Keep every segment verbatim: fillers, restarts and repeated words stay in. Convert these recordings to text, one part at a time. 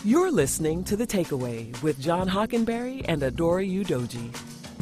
You're listening to The Takeaway with John Hockenberry and Adora Udoji.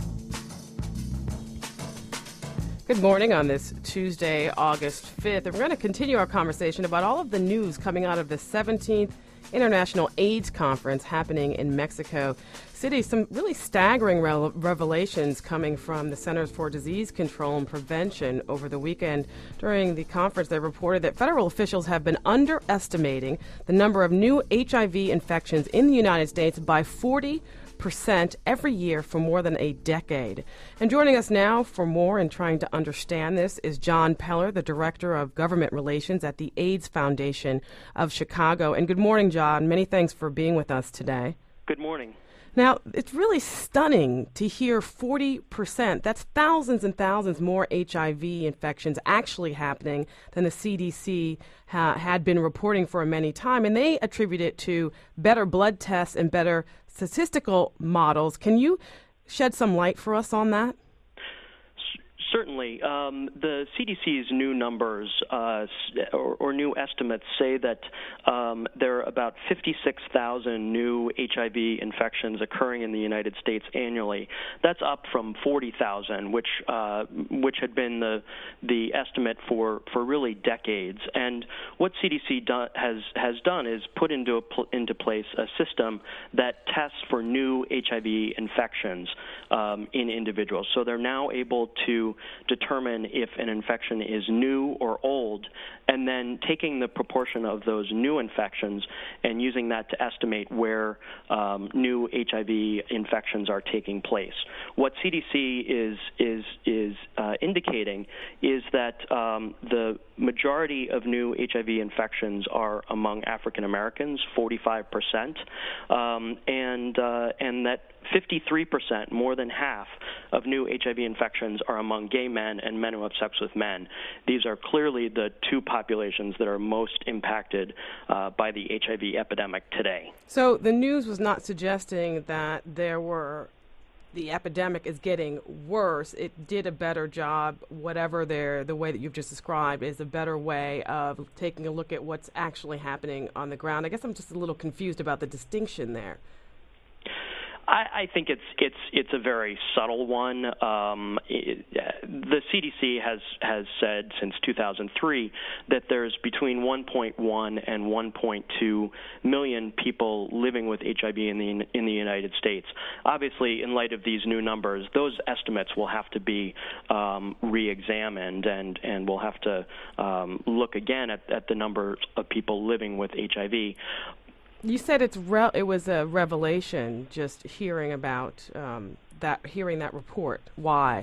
Good morning on this Tuesday, August fifth. And we're going to continue our conversation about all of the news coming out of the seventeenth International AIDS Conference happening in Mexico City. Some really staggering re- revelations coming from the Centers for Disease Control and Prevention over the weekend. During the conference, they reported that federal officials have been underestimating the number of new H I V infections in the United States by forty percent every year for more than a decade. And joining us now for more and trying to understand this is John Peller, the Director of Government Relations at the AIDS Foundation of Chicago. And good morning, John. Many thanks for being with us today. Good morning. Now, it's really stunning to hear forty percent. That's thousands and thousands more H I V infections actually happening than the C D C ha- had been reporting for many time. And they attribute it to better blood tests and better statistical models. Can you shed some light for us on that? Certainly. Um, the C D C's new numbers uh, or, or new estimates say that um, there are about fifty-six thousand new H I V infections occurring in the United States annually. That's up from forty thousand, which uh, which had been the the estimate for, for really decades. And what C D C do, has has done is put into a pl- into place a system that tests for new H I V infections um, in individuals. So they're now able to determine if an infection is new or old, and then taking the proportion of those new infections and using that to estimate where um, new H I V infections are taking place. What C D C is is is uh, indicating is that um, the majority of new H I V infections are among African Americans, forty-five percent, um, and uh, and that fifty-three percent, more than half, of new H I V infections are among gay men and men who have sex with men. These are clearly the two populations that are most impacted uh, by the H I V epidemic today. So the news was not suggesting that there were the epidemic is getting worse. It did a better job, whatever their, the way that you've just described is a better way of taking a look at what's actually happening on the ground. I guess I'm just a little confused about the distinction there. I, I think it's it's it's a very subtle one. Um, it, the C D C has has said since two thousand three that there's between one point one and one point two million people living with H I V in the in the United States. Obviously, in light of these new numbers, those estimates will have to be um, re-examined, and and we'll have to um, look again at, at the number of people living with H I V. You said it's re- it was a revelation just hearing about um, that, hearing that report. Why?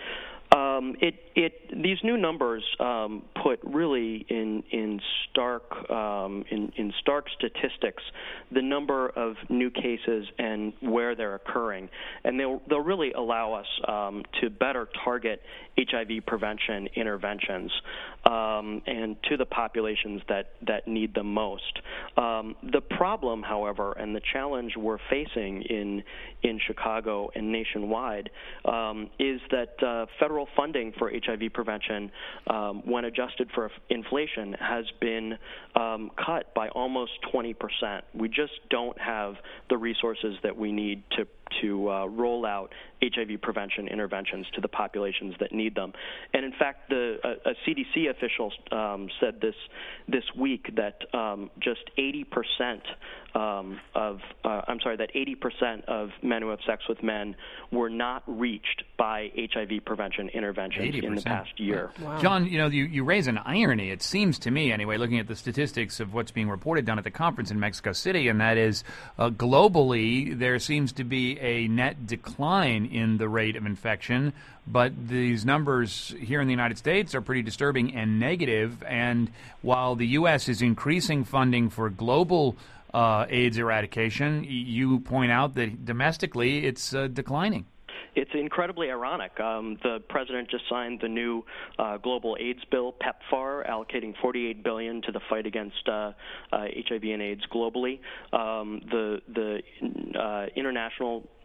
Um, it it these new numbers um, put really in in stark um, in in stark statistics the number of new cases and where they're occurring, and they'll they'll really allow us um, to better target H I V prevention interventions um, and to the populations that, that need them most. Um, the problem, however, and the challenge we're facing in in Chicago and nationwide um, is that uh, federal funding for H I V prevention, um, when adjusted for inflation, has been um, cut by almost twenty percent. We just don't have the resources that we need to to uh, roll out H I V prevention interventions to the populations that need them. And in fact, the a, a C D C official um, said this this week that um, just eighty percent um, of uh, I'm sorry that eighty percent of men who have sex with men were not reached by H I V prevention interventions eighty percent in the past year. Wow. John, you know, you, you raise an irony, it seems to me anyway, looking at the statistics of what's being reported down at the conference in Mexico City, and that is uh, globally there seems to be a net decline in the rate of infection, but these numbers here in the United States are pretty disturbing and negative. And while the U S is increasing funding for global uh, AIDS eradication, you point out that domestically it's uh, declining. It's incredibly ironic. Um, the president just signed the new uh, global AIDS bill, PEPFAR, allocating forty-eight billion dollars to the fight against uh, uh, H I V and AIDS globally. Um, the the uh, International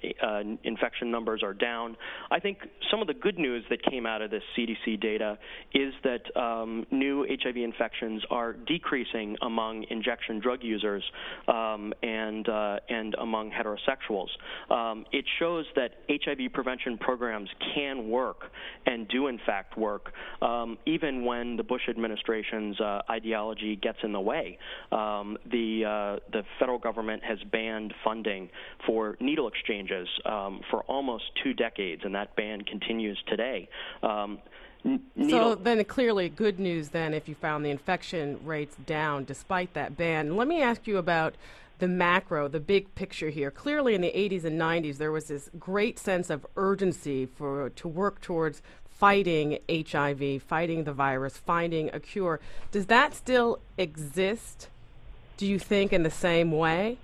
uh, infection numbers are down. I think some of the good news that came out of this C D C data is that um, new H I V infections are decreasing among injection drug users um, and uh, and among heterosexuals. Um, it shows that H I V prevention programs can work and do in fact work, um, even when the Bush administration's uh, ideology gets in the way. Um, the uh, the federal government has banned funding for needle exchanges um, for almost two decades, and that ban continues today. Um, Needle. So then clearly good news then if you found the infection rates down despite that ban. Let me ask you about the macro, the big picture here. Clearly in the eighties and nineties there was this great sense of urgency for to work towards fighting H I V, fighting the virus, finding a cure. Does that still exist, do you think, in the same way?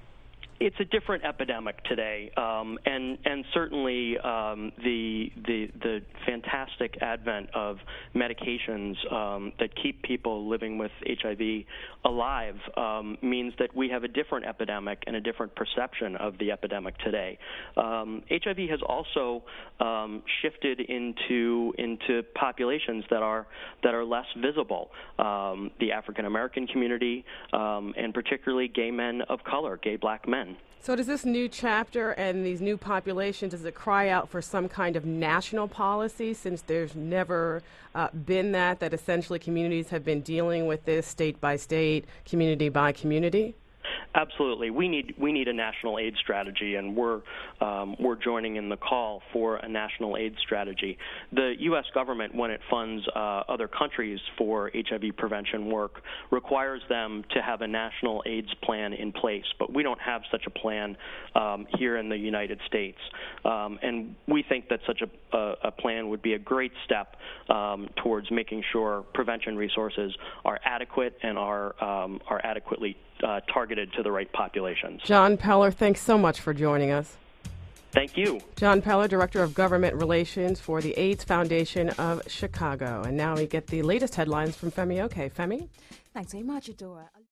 It's a different epidemic today, um, and and certainly um, the the the fantastic advent of medications um, that keep people living with H I V alive um, means that we have a different epidemic and a different perception of the epidemic today. Um, H I V has also um, shifted into into populations that are that are less visible. Um, the African American community, um, and particularly gay men of color, gay black men. So does this new chapter and these new populations, does it cry out for some kind of national policy, since there's never uh, been that, that essentially communities have been dealing with this state by state, community by community? Absolutely, we need we need a national AIDS strategy, and we're um, we're joining in the call for a national AIDS strategy. The U S government, when it funds uh, other countries for H I V prevention work, requires them to have a national AIDS plan in place, but we don't have such a plan um, here in the United States, um, and we think that such a, a, a plan would be a great step um, towards making sure prevention resources are adequate and are um, are adequately Uh, targeted to the right populations. John Peller, thanks so much for joining us. Thank you. John Peller, Director of Government Relations for the AIDS Foundation of Chicago. And now we get the latest headlines from Femi Oke. Femi? Thanks very much, Adora.